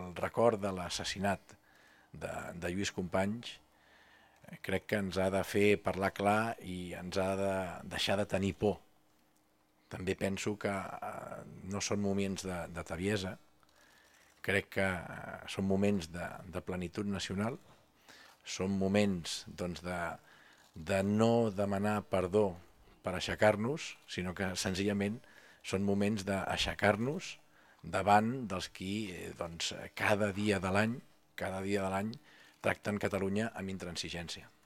el record de l'assassinat de Lluís Companys crec que ens ha de fer parlar clar i ens ha de deixar de tenir por. També penso que no són moments de tebiesa, crec que són moments de plenitud nacional, són moments de no demanar perdó per aixecar-nos, sinó que senzillament són moments d'aixecar-nos davant dels qui cada dia de l'any tracten Catalunya amb intransigència.